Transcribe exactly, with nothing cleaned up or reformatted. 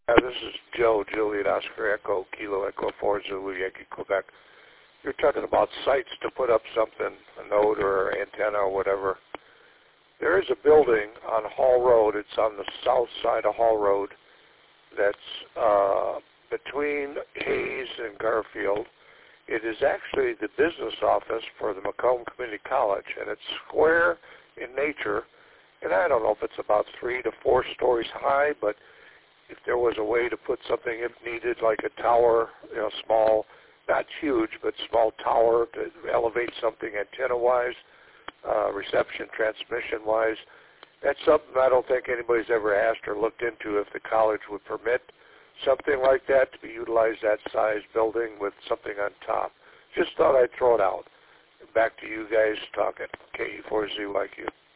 Uh, this is Joe, Juliet, Oscar, Echo, Kilo, Echo, four, Zulu, Yankee, Quebec. You're talking about sites to put up something, a node or antenna or whatever. There is a building on Hall Road. It's on the south side of Hall Road that's uh, between Hayes and Garfield. It is actually the business office for the Macomb Community College, and it's square in nature. And I don't know if it's about three to four stories high, but if there was a way to put something, if needed, like a tower, you know, small, not huge, but small tower to elevate something antenna-wise, uh, reception, transmission-wise, that's something I don't think anybody's ever asked or looked into, if the college would permit something like that to be utilized, that size building with something on top. Just thought I'd throw it out. Back to you guys talking. K E four Z Y Q.